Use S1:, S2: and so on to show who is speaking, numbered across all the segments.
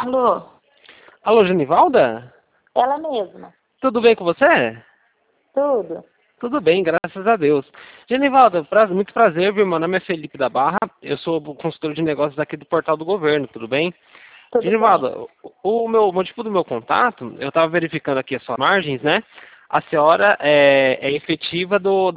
S1: Alô,
S2: Alô, Genivalda?
S1: ela mesma.
S2: Tudo bem com você?
S1: Tudo?
S2: Tudo bem, graças a Deus. Genivalda, muito prazer, viu? Meu nome é Felipe da Barra, eu sou o consultor de negócios aqui do Portal do Governo, tudo bem?
S1: Tudo bem.
S2: Genivalda, o motivo do meu contato, eu estava verificando aqui as suas margens, né? A senhora é efetiva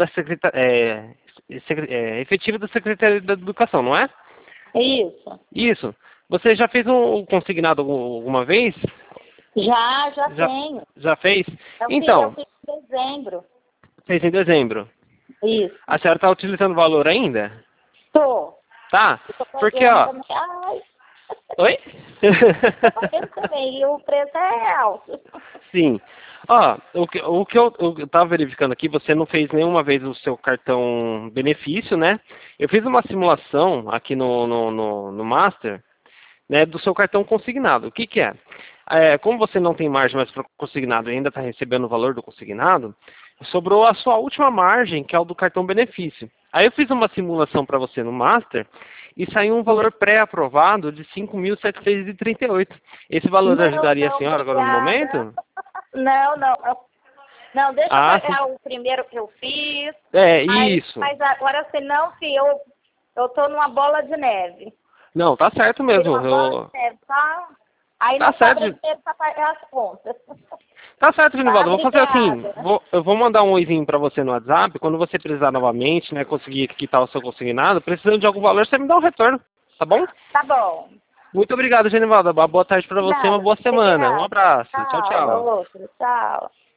S2: efetiva da Secretaria da Educação, não é?
S1: Isso.
S2: Isso. Você já fez um consignado alguma vez?
S1: Já
S2: Já,
S1: tenho.
S2: já fez?
S1: Eu
S2: Então,
S1: fiz em dezembro.
S2: fez em dezembro.
S1: Isso.
S2: A senhora está utilizando o valor ainda?
S1: Tô.
S2: Tá?
S1: Eu tô
S2: Porque,
S1: pagando
S2: ó...
S1: também. Ai,
S2: Oi?
S1: tô pagando também. E o preço é alto.
S2: Sim. Ó, o que eu estava verificando aqui, você não fez nenhuma vez o seu cartão benefício, né? Eu fiz uma simulação aqui no Master, né, do seu cartão consignado. O que que é? Como você não tem margem mais para consignado e ainda está recebendo o valor do consignado, sobrou a sua última margem, que é o do cartão benefício. Aí eu fiz uma simulação para você no Master e saiu um valor pré-aprovado de 5.738. Esse valor ajudaria a
S1: Não,
S2: senhora agora no
S1: obrigada.
S2: momento?
S1: Não, não. Não, deixa eu
S2: Ah, sim.
S1: pagar o primeiro que eu fiz.
S2: É,
S1: Aí,
S2: isso.
S1: mas agora, se não, eu tô numa bola de neve.
S2: Não, tá certo
S1: Vira
S2: mesmo.
S1: uma bola de neve, tá? Aí
S2: Tá
S1: não sobra
S2: certo.
S1: dinheiro para pagar as contas.
S2: Tá certo,
S1: Tá,
S2: Genivaldo. Vou fazer assim.
S1: obrigada.
S2: Eu vou mandar um oizinho pra você no WhatsApp. Quando você precisar novamente, né, conseguir quitar o seu consignado, precisando de algum valor, você me dá um retorno. Tá bom?
S1: Tá bom.
S2: Muito obrigado, Genivaldo. Uma boa tarde pra você, uma
S1: Nada,
S2: boa semana. Um
S1: obrigada.
S2: abraço. Tchau,
S1: Tchau,
S2: tchau.
S1: outro, tchau.